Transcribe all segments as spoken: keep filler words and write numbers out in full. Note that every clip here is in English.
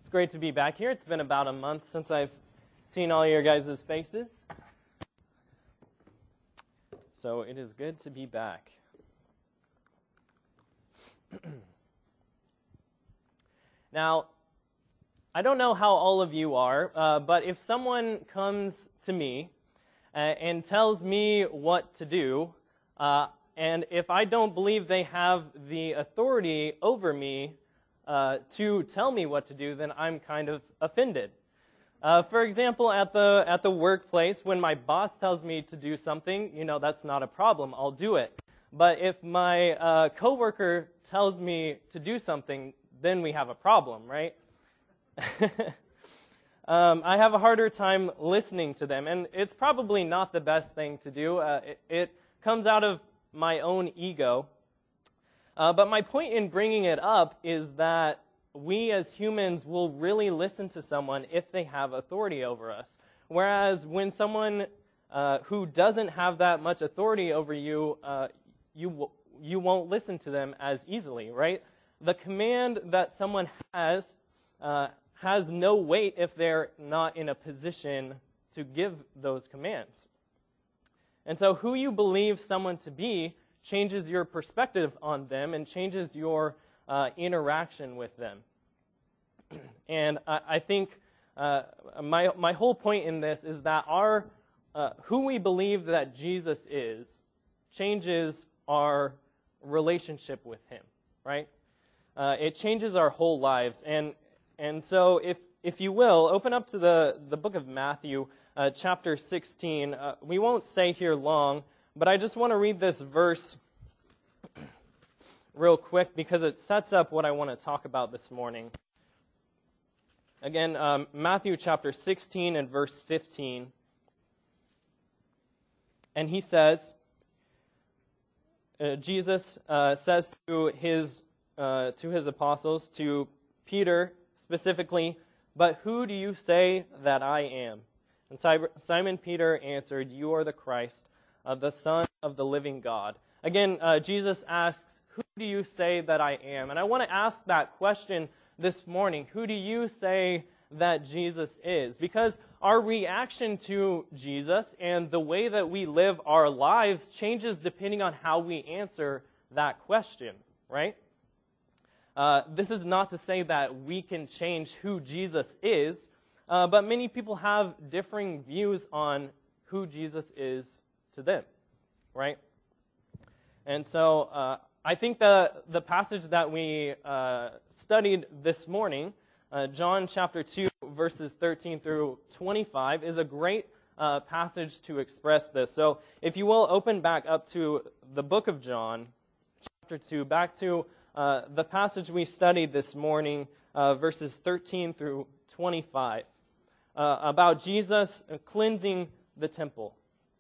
It's great to be back here. It's been about a month since I've seen all your guys' faces. So it is good to be back. Now, I don't know how all of you are, uh, but if someone comes to me uh, and tells me what to do, uh, and if I don't believe they have the authority over me uh, to tell me what to do, then I'm kind of offended. Uh, for example, at the at the workplace, when my boss tells me to do something, you know, that's not a problem. I'll do it. But if my uh, coworker tells me to do something, then we have a problem, right? um, I have a harder time listening to them, and it's probably not the best thing to do. Uh, it, it comes out of my own ego. Uh, but my point in bringing it up is that we as humans will really listen to someone if they have authority over us. Whereas when someone uh, who doesn't have that much authority over you, uh, you, w- you won't listen to them as easily, right? The command that someone has uh, has no weight if they're not in a position to give those commands. And so who you believe someone to be changes your perspective on them and changes your uh, interaction with them. And I, I think uh, my my whole point in this is that our uh, who we believe that Jesus is changes our relationship with Him, right? Uh, it changes our whole lives, and and so if if you will open up to the the book of Matthew, uh, chapter sixteen. Uh, we won't stay here long. But I just want to read this verse real quick because it sets up what I want to talk about this morning. Again, um, Matthew chapter sixteen and verse fifteen. And he says, uh, Jesus uh, says to his uh, to his apostles, to Peter specifically, "But who do you say that I am?" And Simon Peter answered, "You are the Christ, of the Son of the living God." Again, uh, Jesus asks, "Who do you say that I am?" And I want to ask that question this morning. Who do you say that Jesus is? Because our reaction to Jesus and the way that we live our lives changes depending on how we answer that question, right? Uh, this is not to say that we can change who Jesus is, uh, but many people have differing views on who Jesus is to them, right? And so uh, I think the, the passage that we uh, studied this morning, uh, John chapter two, verses thirteen through twenty-five, is a great uh, passage to express this. So if you will, open back up to the book of John, chapter two, back to uh, the passage we studied this morning, uh, verses thirteen through twenty-five, uh, about Jesus cleansing the temple.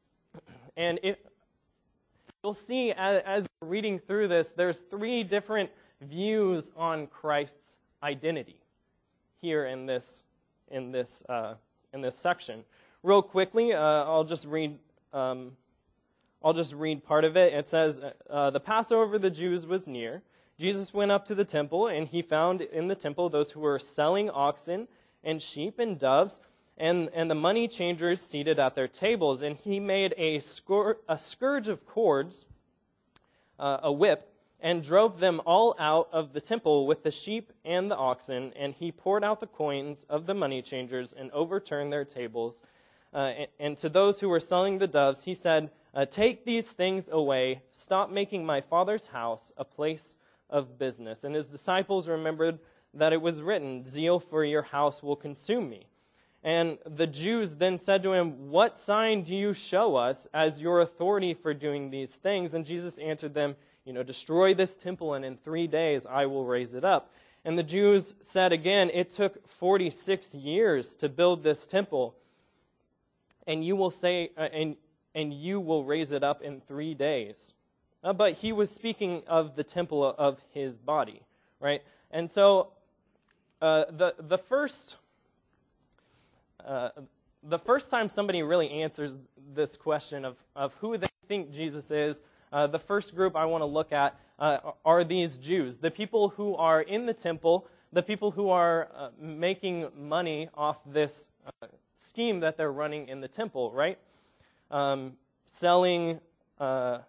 And it, you'll see as, as you're reading through this, there's three different views on Christ's identity here in this in this uh, in this section. Real quickly, uh, I'll just read um, I'll just read part of it. It says, uh, "The Passover of the Jews was near. Jesus went up to the temple, and he found in the temple those who were selling oxen and sheep and doves, And, and the money changers seated at their tables. And he made a, scour- a scourge of cords, uh, a whip, and drove them all out of the temple with the sheep and the oxen. And he poured out the coins of the money changers and overturned their tables. Uh, and, and to those who were selling the doves, he said, uh, 'Take these things away. Stop making my Father's house a place of business.' And his disciples remembered that it was written, 'Zeal for your house will consume me.' And the Jews then said to him, 'What sign do you show us as your authority for doing these things?' And Jesus answered them, 'You know, destroy this temple, and in three days I will raise it up.' And the Jews said again, 'It took forty-six years to build this temple, and you will say, uh, and and you will raise it up in three days.' Uh, but he was speaking of the temple of his body, right? And so uh, the the first. Uh, the first time somebody really answers this question of, of who they think Jesus is, uh, the first group I want to look at uh, are these Jews, the people who are in the temple the people who are uh, making money off this uh, scheme that they're running in the temple, right? Um, selling uh,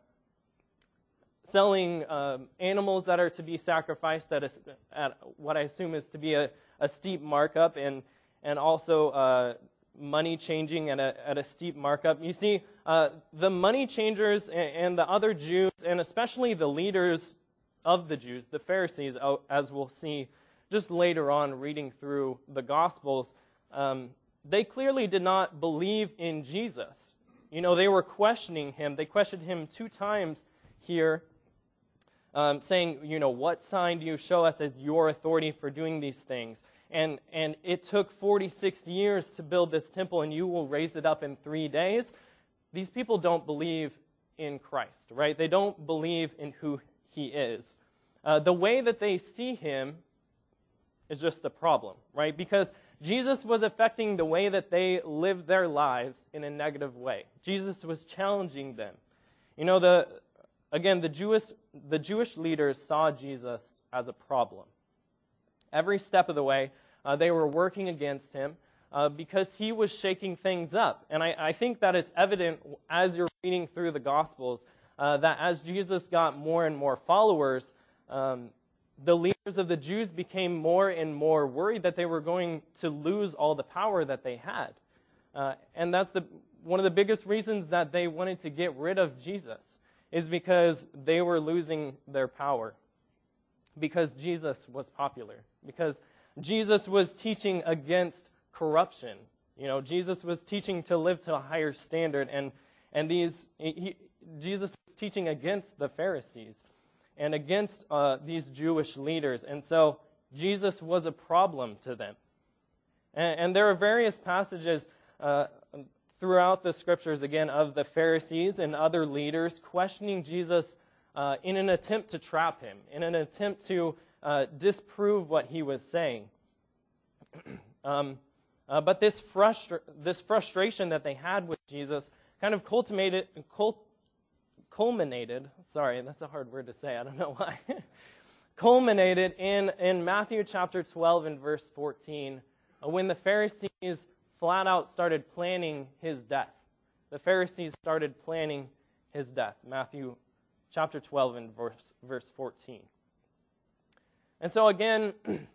selling um, animals that are to be sacrificed at, a, at what I assume is to be a, a steep markup, and and also uh, money changing at a at a steep markup. You see, uh, the money changers and, and the other Jews, and especially the leaders of the Jews, the Pharisees, as we'll see just later on reading through the Gospels, um, they clearly did not believe in Jesus. You know, they were questioning him. They questioned him two times here, um, saying, you know, what sign do you show us as your authority for doing these things? And and it took forty-six years to build this temple, and you will raise it up in three days. These people don't believe in Christ, right? They don't believe in who he is. Uh, the way that they see him is just a problem, right? Because Jesus was affecting the way that they lived their lives in a negative way. Jesus was challenging them. You know, the again, the Jewish the Jewish leaders saw Jesus as a problem. Every step of the way, uh, they were working against him uh, because he was shaking things up. And I, I think that it's evident as you're reading through the Gospels uh, that as Jesus got more and more followers, um, the leaders of the Jews became more and more worried that they were going to lose all the power that they had. Uh, and that's the one of the biggest reasons that they wanted to get rid of Jesus, is because they were losing their power. Because Jesus was popular. Because Jesus was teaching against corruption. You know, Jesus was teaching to live to a higher standard, and and these he, Jesus was teaching against the Pharisees and against uh, these Jewish leaders. And so Jesus was a problem to them. And, and there are various passages uh, throughout the scriptures, again, of the Pharisees and other leaders questioning Jesus uh, in an attempt to trap him, in an attempt to uh, disprove what he was saying. um, uh, but this, frustra- this frustration that they had with Jesus kind of culminated, cult- culminated, sorry, that's a hard word to say, I don't know why, culminated in, in Matthew chapter twelve and verse fourteen, uh, when the Pharisees flat out started planning his death. The Pharisees started planning his death. Matthew chapter twelve and verse, verse fourteen. And so again,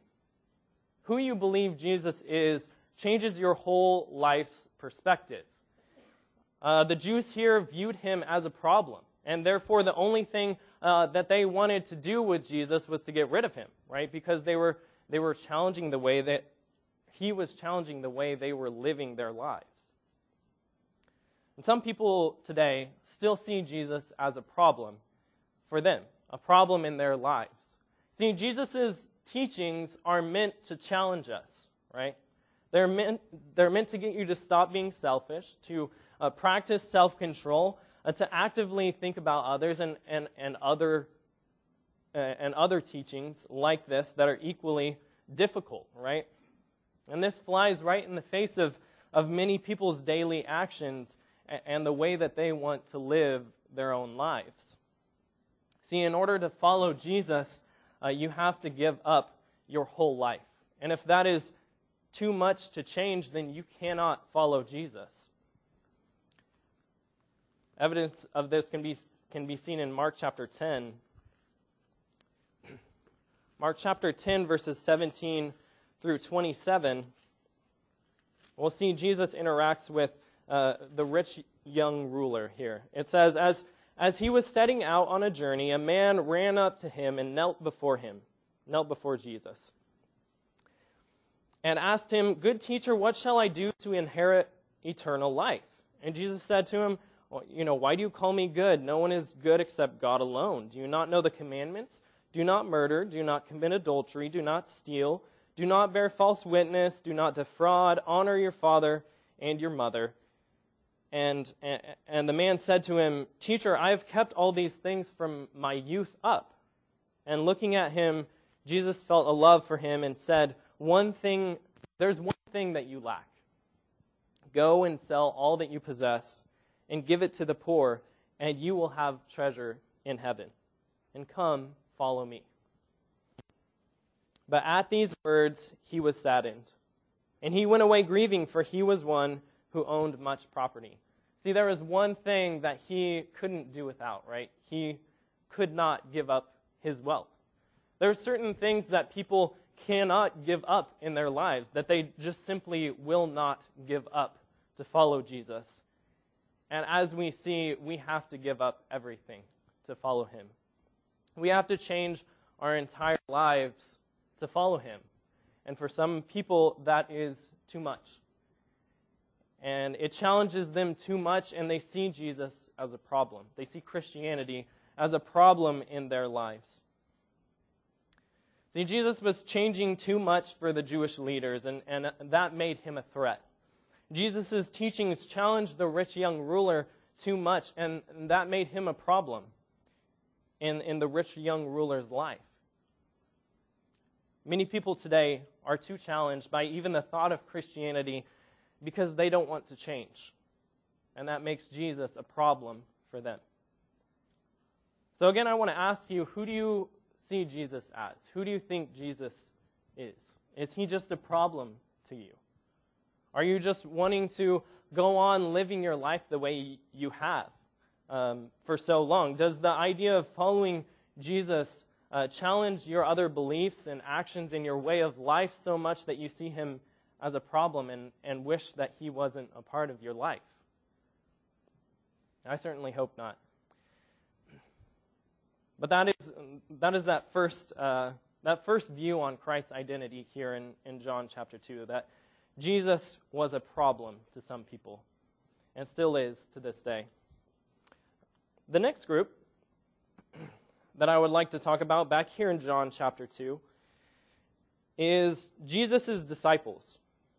who you believe Jesus is changes your whole life's perspective. Uh, the Jews here viewed him as a problem, and therefore the only thing uh, that they wanted to do with Jesus was to get rid of him, right? Because they were they were challenging the way that he was challenging the way they were living their lives. And some people today still see Jesus as a problem for them, a problem in their lives. See, Jesus' teachings are meant to challenge us, right? They're meant, they're meant to get you to stop being selfish, to uh, practice self-control, uh, to actively think about others, and, and, and, other, uh, and other teachings like this that are equally difficult, right? And this flies right in the face of, of many people's daily actions and the way that they want to live their own lives. See, in order to follow Jesus, uh, you have to give up your whole life. And if that is too much to change, then you cannot follow Jesus. Evidence of this can be, can be seen in Mark chapter ten. Mark chapter ten, verses seventeen through twenty-seven, we'll see Jesus interacts with uh, the rich young ruler here. It says, as, as he was setting out on a journey, a man ran up to him and knelt before him, knelt before Jesus, and asked him, "Good teacher, what shall I do to inherit eternal life?" And Jesus said to him, well, you know, "Why do you call me good? No one is good except God alone. Do you not know the commandments? Do not murder, do not commit adultery, do not steal, do not bear false witness, do not defraud, honor your father and your mother." And, and, and the man said to him, "Teacher, I have kept all these things from my youth up." And looking at him, Jesus felt a love for him and said, "One thing, there's one thing that you lack. Go and sell all that you possess and give it to the poor, and you will have treasure in heaven. And come, follow me." But at these words he was saddened, and he went away grieving, for he was one who owned much property. See, there was one thing that he couldn't do without, right? He could not give up his wealth. There are certain things that people cannot give up in their lives, that they just simply will not give up to follow Jesus. And as we see, we have to give up everything to follow him. We have to change our entire lives to follow him. And for some people, that is too much. And it challenges them too much, and they see Jesus as a problem. They see Christianity as a problem in their lives. See, Jesus was changing too much for the Jewish leaders, and, and that made him a threat. Jesus' teachings challenged the rich young ruler too much, and that made him a problem in, in the rich young ruler's life. Many people today are too challenged by even the thought of Christianity because they don't want to change. And that makes Jesus a problem for them. So again, I want to ask you, who do you see Jesus as? Who do you think Jesus is? Is he just a problem to you? Are you just wanting to go on living your life the way you have um, for so long? Does the idea of following Jesus uh, challenge your other beliefs and actions in your way of life so much that you see him as a problem and, and wish that he wasn't a part of your life? I certainly hope not. But that is that is that first uh, that first view on Christ's identity here in, in John chapter two, that Jesus was a problem to some people, and still is to this day. The next group that I would like to talk about back here in John chapter two is Jesus' disciples.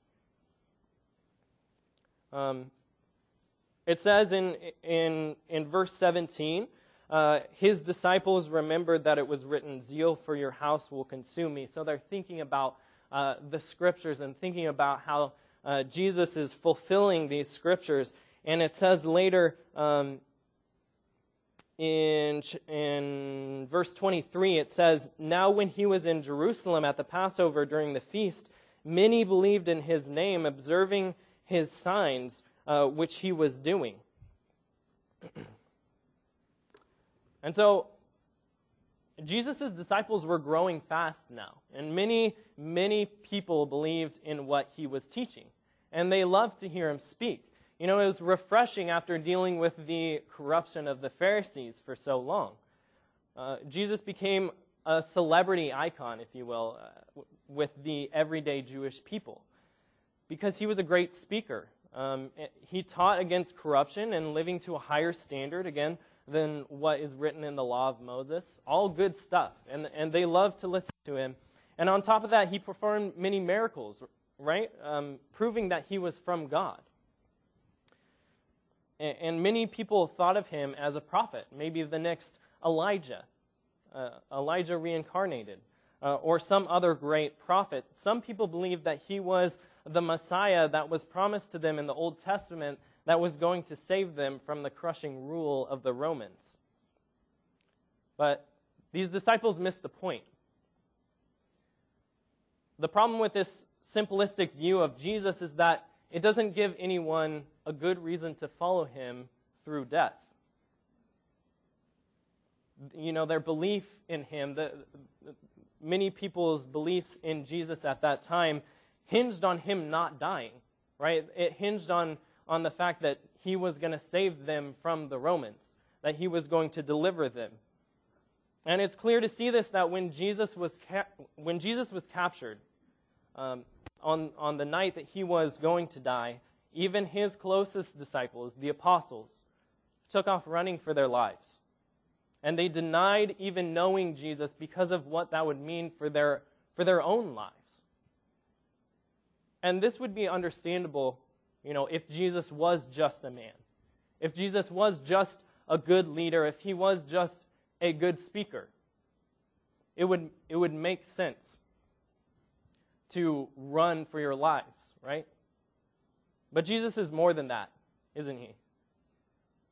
Um, it says in in in verse seventeen, uh, his disciples remembered that it was written, "Zeal for your house will consume me." So they're thinking about uh, the scriptures and thinking about how uh, Jesus is fulfilling these scriptures. And it says later um, in in verse twenty-three, it says, "Now when he was in Jerusalem at the Passover during the feast, many believed in his name, observing his signs, uh, which he was doing." And so, Jesus' disciples were growing fast now. And many, many people believed in what he was teaching. And they loved to hear him speak. You know, it was refreshing after dealing with the corruption of the Pharisees for so long. Uh, Jesus became a celebrity icon, if you will, uh, w- with the everyday Jewish people, because he was a great speaker. Um, he taught against corruption and living to a higher standard, again, than what is written in the law of Moses. All good stuff. And, and they loved to listen to him. And on top of that, he performed many miracles, right? Um, proving that he was from God. And, and many people thought of him as a prophet, maybe the next Elijah, uh, Elijah reincarnated, uh, or some other great prophet. Some people believed that he was the Messiah that was promised to them in the Old Testament, that was going to save them from the crushing rule of the Romans. But these disciples missed the point. The problem with this simplistic view of Jesus is that it doesn't give anyone a good reason to follow him through death. You know, their belief in him, the, the, many people's beliefs in Jesus at that time hinged on him not dying, right? It hinged on on the fact that he was going to save them from the Romans, that he was going to deliver them. And it's clear to see this, that when Jesus was ca- when Jesus was captured um, on, on the night that he was going to die, even his closest disciples, the apostles, took off running for their lives. And they denied even knowing Jesus because of what that would mean for their, for their own lives. And this would be understandable, you know, if Jesus was just a man, if Jesus was just a good leader, if he was just a good speaker, it would it would make sense to run for your lives, right? But Jesus is more than that, isn't he?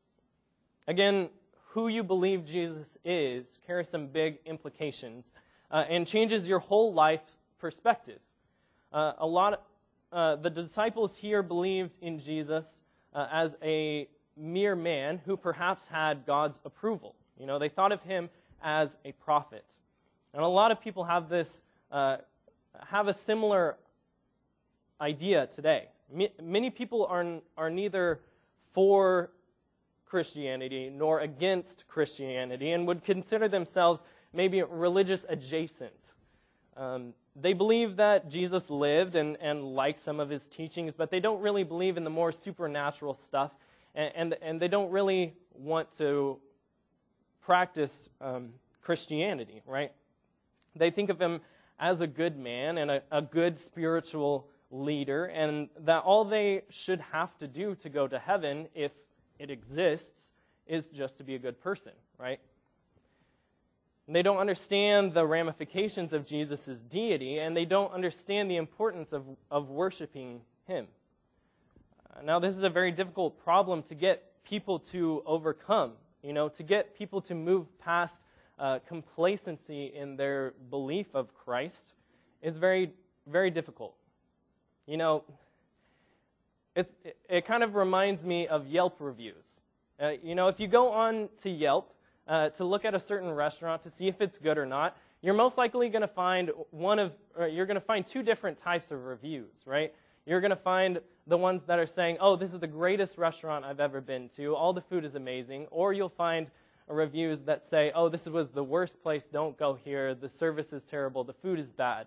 Again, who you believe Jesus is carries some big implications uh, and changes your whole life perspective. Uh, a lot, of, uh, the disciples here believed in Jesus uh, as a mere man who perhaps had God's approval. You know, they thought of him as a prophet. And a lot of people have this, uh, have a similar idea today. M- many people are, are neither for Christianity nor against Christianity and would consider themselves maybe religious adjacent. Um, they believe that Jesus lived and, and like some of his teachings, but they don't really believe in the more supernatural stuff, and, and, and they don't really want to practice um, Christianity, right? They think of him as a good man and a, a good spiritual leader, and that all they should have to do to go to heaven, if it exists, is just to be a good person, right? And they don't understand the ramifications of Jesus' deity, and they don't understand the importance of, of worshiping him. Uh, now, this is a very difficult problem to get people to overcome, you know, to get people to move past uh, complacency in their belief of Christ is very, very difficult. You know, it's, it, it kind of reminds me of Yelp reviews. Uh, you know, if you go on to Yelp uh, to look at a certain restaurant to see if it's good or not, you're most likely going to find one of, or you're going to find two different types of reviews, right? You're going to find the ones that are saying, oh, this is the greatest restaurant I've ever been to, all the food is amazing, or you'll find reviews that say, oh, this was the worst place, don't go here, the service is terrible, the food is bad.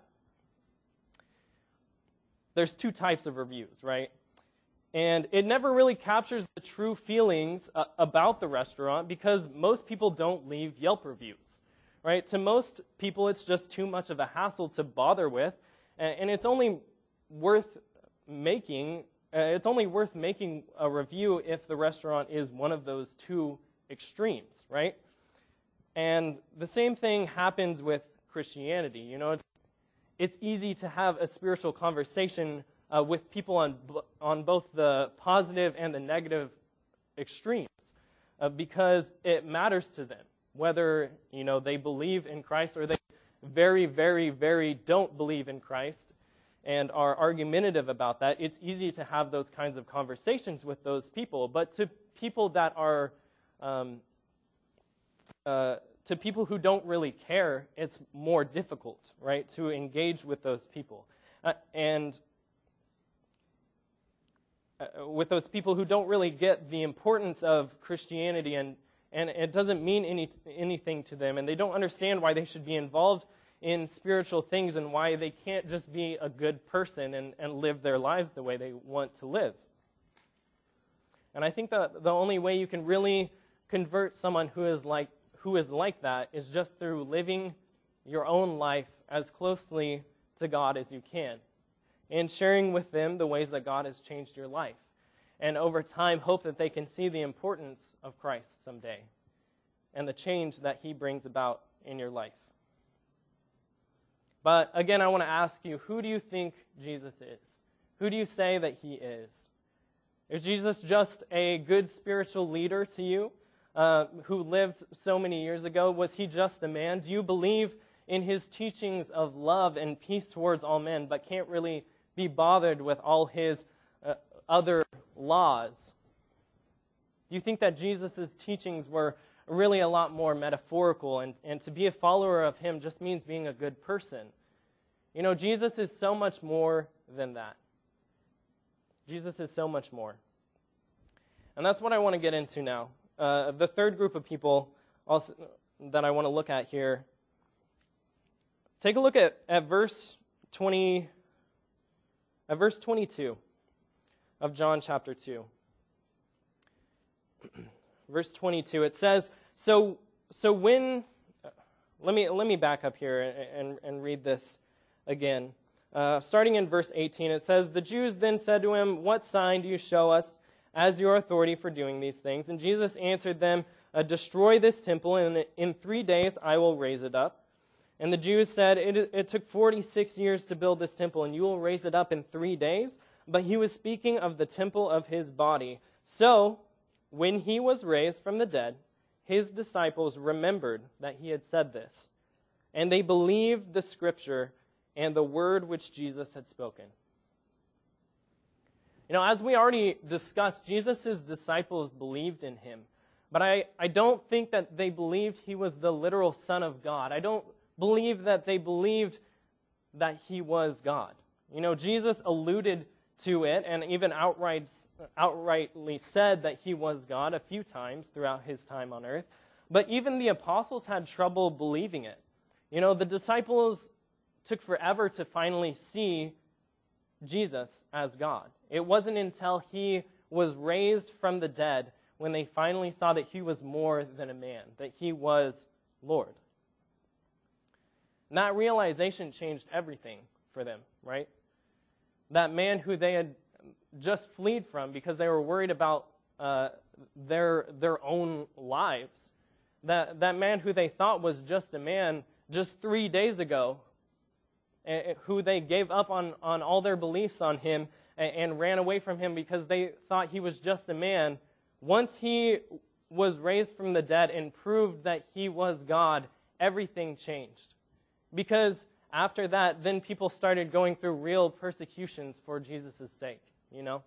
There's two types of reviews, right? And it never really captures the true feelings uh, about the restaurant, because most people don't leave Yelp reviews, right? To most people, it's just too much of a hassle to bother with, and it's only worth making, uh, it's only worth making a review if the restaurant is one of those two extremes, right? And the same thing happens with Christianity. You know, it's, it's easy to have a spiritual conversation uh, with people on on both the positive and the negative extremes uh, because it matters to them whether, you know, they believe in Christ or they very, very, very don't believe in Christ and are argumentative about that. It's easy to have those kinds of conversations with those people, but to people that are um, uh, to people who don't really care, it's more difficult, right, to engage with those people. Uh, and uh, with those people who don't really get the importance of Christianity, and, and it doesn't mean any, anything to them, and they don't understand why they should be involved in spiritual things and why they can't just be a good person and, and live their lives the way they want to live. And I think that the only way you can really convert someone who is like who is like that is just through living your own life as closely to God as you can, and sharing with them the ways that God has changed your life. And over time, hope that they can see the importance of Christ someday and the change that he brings about in your life. But again, I want to ask you, who do you think Jesus is? Who do you say that he is? Is Jesus just a good spiritual leader to you uh, who lived so many years ago? Was he just a man? Do you believe in his teachings of love and peace towards all men, but can't really be bothered with all his uh, other laws? Do you think that Jesus' teachings were really a lot more metaphorical, and, and to be a follower of him just means being a good person? You know, Jesus is so much more than that. Jesus is so much more. And that's what I want to get into now. Uh, the third group of people also, that I want to look at here. Take a look at, at verse twenty, at verse twenty-two of John chapter two. Verse twenty-two, it says, so so when, let me let me back up here and, and, and read this again. Uh, starting in verse eighteen, it says, the Jews then said to him, what sign do you show us as your authority for doing these things? And Jesus answered them, uh, destroy this temple, and in three days I will raise it up. And the Jews said, it, it took forty-six years to build this temple, and you will raise it up in three days? But he was speaking of the temple of his body. So, when he was raised from the dead, his disciples remembered that he had said this. and they believed the Scripture and the word which Jesus had spoken. You know, as we already discussed, Jesus' disciples believed in him. But I, I don't think that they believed he was the literal Son of God. I don't believe that they believed that he was God. You know, Jesus alluded to it and even outright, outrightly said that he was God a few times throughout his time on earth. But even the apostles had trouble believing it. You know, the disciples took forever to finally see Jesus as God. It wasn't until he was raised from the dead when they finally saw that he was more than a man, that he was Lord. And that realization changed everything for them, right? That man who they had just fled from because they were worried about uh, their their own lives. That, that man who they thought was just a man just three days ago, and, who they gave up on, on all their beliefs on him and, and ran away from him because they thought he was just a man. Once he was raised from the dead and proved that he was God, everything changed. Because after that, then people started going through real persecutions for Jesus' sake, you know?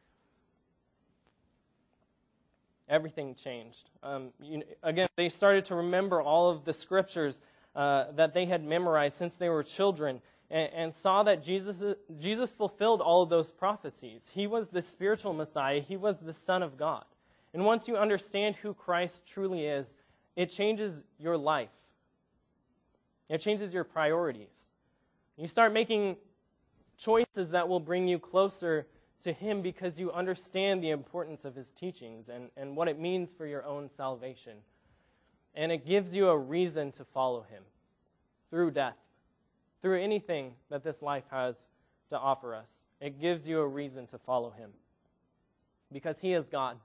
Everything changed. Um, you, again, they started to remember all of the scriptures uh, that they had memorized since they were children and, and saw that Jesus, Jesus fulfilled all of those prophecies. He was the spiritual Messiah. He was the Son of God. And once you understand who Christ truly is, it changes your life. It changes your priorities. You start making choices that will bring you closer to him because you understand the importance of his teachings and, and what it means for your own salvation. And it gives you a reason to follow him through death, through anything that this life has to offer us. It gives you a reason to follow him because he is God.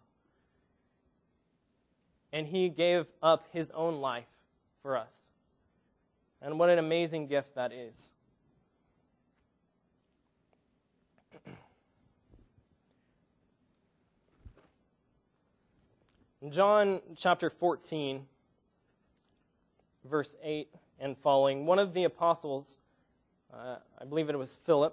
And he gave up his own life for us. And what an amazing gift that is. In John chapter fourteen, verse eight and following, one of the apostles, uh, I believe it was Philip,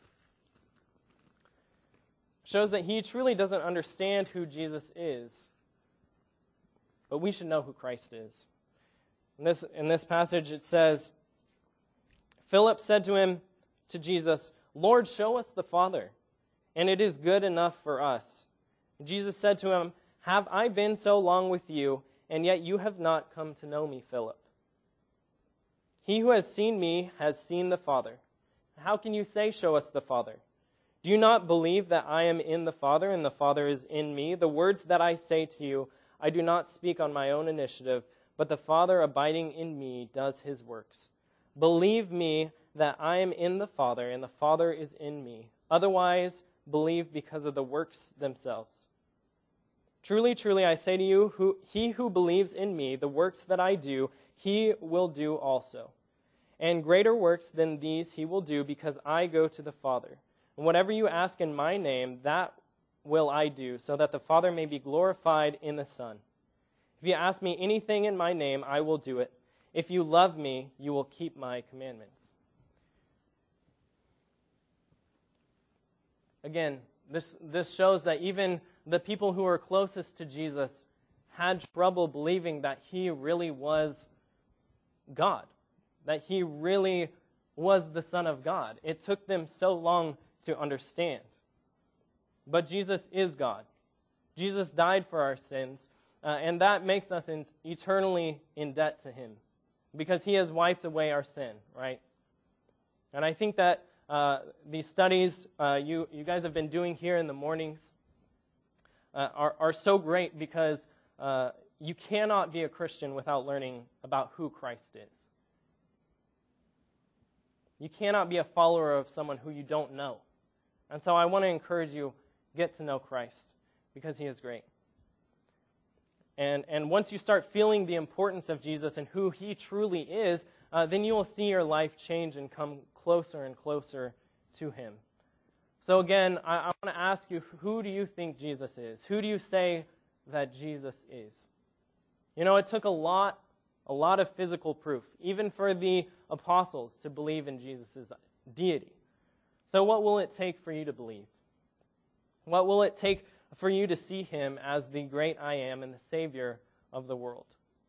shows that he truly doesn't understand who Jesus is. But we should know who Christ is. In this, in this passage it says, Philip said to him, to Jesus, Lord, show us the Father, and it is good enough for us. Jesus said to him, have I been so long with you, and yet you have not come to know me, Philip? He who has seen me has seen the Father. How can you say, show us the Father? Do you not believe that I am in the Father, and the Father is in me? The words that I say to you, I do not speak on my own initiative, but the Father abiding in me does his works. Believe me that I am in the Father, and the Father is in me. Otherwise, believe because of the works themselves. Truly, truly, I say to you, who, he who believes in me, the works that I do, he will do also. And greater works than these he will do, because I go to the Father. And whatever you ask in my name, that will I do, so that the Father may be glorified in the Son. If you ask me anything in my name, I will do it. If you love me, you will keep my commandments. Again, this, this shows that even the people who were closest to Jesus had trouble believing that he really was God, that he really was the Son of God. It took them so long to understand. But Jesus is God. Jesus died for our sins, uh, and that makes us in, eternally in debt to him because he has wiped away our sin, right? And I think that uh, these studies uh, you, you guys have been doing here in the mornings uh, are, are so great because uh, you cannot be a Christian without learning about who Christ is. You cannot be a follower of someone who you don't know. And so I want to encourage you, get to know Christ because he is great. And, and once you start feeling the importance of Jesus and who he truly is, uh, then you will see your life change and come closer and closer to him. So again, I, I want to ask you, who do you think Jesus is? Who do you say that Jesus is? You know, it took a lot a lot of physical proof, even for the apostles to believe in Jesus' deity. So what will it take for you to believe? What will it take for you to see him as the great I am and the Savior of the world?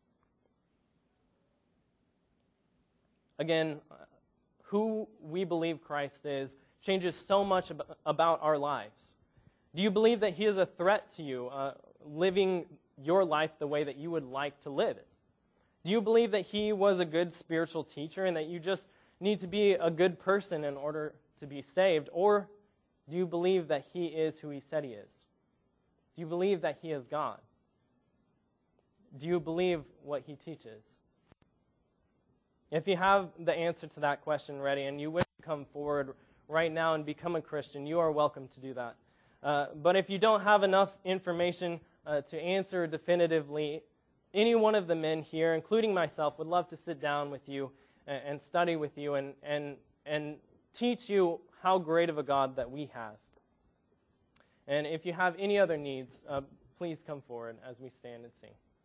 Again, who we believe Christ is changes so much ab- about our lives. Do you believe that he is a threat to you, uh, living your life the way that you would like to live it? Do you believe that he was a good spiritual teacher and that you just need to be a good person in order to be saved? Or do you believe that he is who he said he is? Do you believe that he is God? Do you believe what he teaches? If you have the answer to that question ready and you wish to come forward right now and become a Christian, you are welcome to do that. Uh, but if you don't have enough information uh, to answer definitively, any one of the men here, including myself, would love to sit down with you and, and study with you and, and, and teach you how great of a God that we have. And if you have any other needs, uh, please come forward as we stand and sing.